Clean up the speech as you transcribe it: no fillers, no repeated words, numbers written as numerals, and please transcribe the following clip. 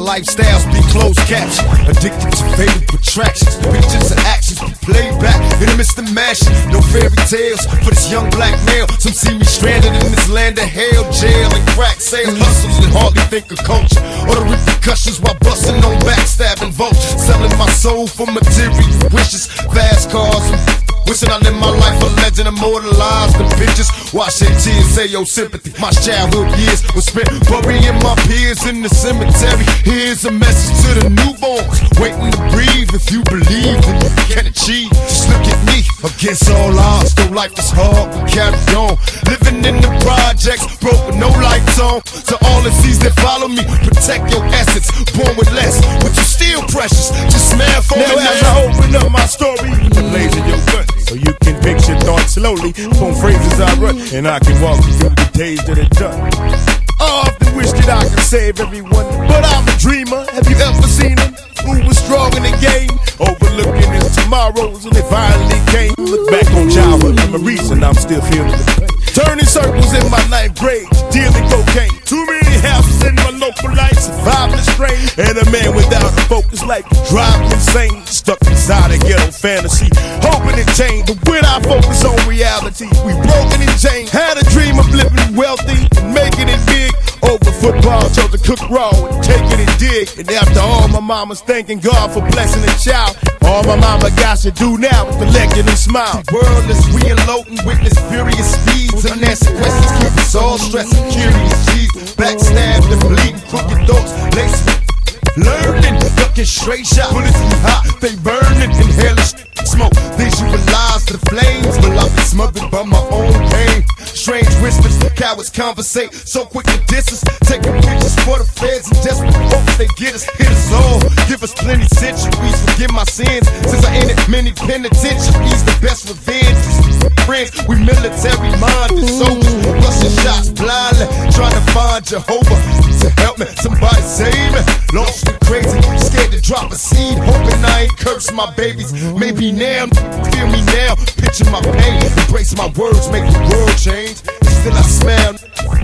lifestyles be closed caption. Addicted to faded attractions, pictures and actions played back in the midst of mashing. No fairy tales for this young black male. Some see me stranded in this land of hell, jail and crack sales. Hustles and hardly think of culture or the repercussions while busting on backstabbing vultures. Selling my soul for material wishes, fast cars and wishing I lived my life a legend, immortalized in pictures. Washing tears, say your sympathy. My childhood years were spent burying my peers in the cemetery. Here's a message to the newborns waiting to breathe. If you believe that you can achieve, just look at me. Against all odds, though life is hard, we carry on. Living in the projects, broke with no lights on. To all the seas that follow me, protect your essence. Born with less, but you still precious. Just smile for me. Now as I open up my story, the blaze of your gut, so you can picture thoughts slowly from phrases I run, and I can walk you through the days that are done. I often wish that I could save everyone, but I'm a dreamer. Have you ever seen him? Who was strong in the game, overlooking his tomorrows, and they finally came. Look back on childhood memories, and I'm still feeling the pain. Turning circles in my 9th grade, dealing cocaine. Too many houses in my local life, surviving the strain. And a man without a focus, like driving insane. Stuck inside a ghetto fantasy, hoping it changed. But when I focus on reality, we broken and chained. Had a dream of living wealthy and making it big. Over football, chose to cook raw and taking it dig. And after all, my mama's thanking God for blessing a child. All my mama got to do now is collect and smile. The world is re-eloping, witness furious speeds. Unanswered questions keep us all stressed and curious. G's backstabbed and bleeding, crooked thoughts laced with learning, ducking straight shot. Bullets be hot, they burning, inhaling smoke. Visualize the flames, but I've been smothered by my own pain. Strange whispers, cowards conversate, so quick to distance. Taking pictures for the feds and desperate hopes they get us. Hit us all, give us plenty centuries. Forgive my sins, since I entered many penitentiaries. The best revenge is friends, we military-minded soldiers. Rushing shots blindly, trying to find Jehovah to help me, somebody save me. Lost and crazy, scared to drop a seed, hoping I ain't cursed my babies. Maybe now, feel me now, picture my pain, embrace my words, make the world change. Still I smile.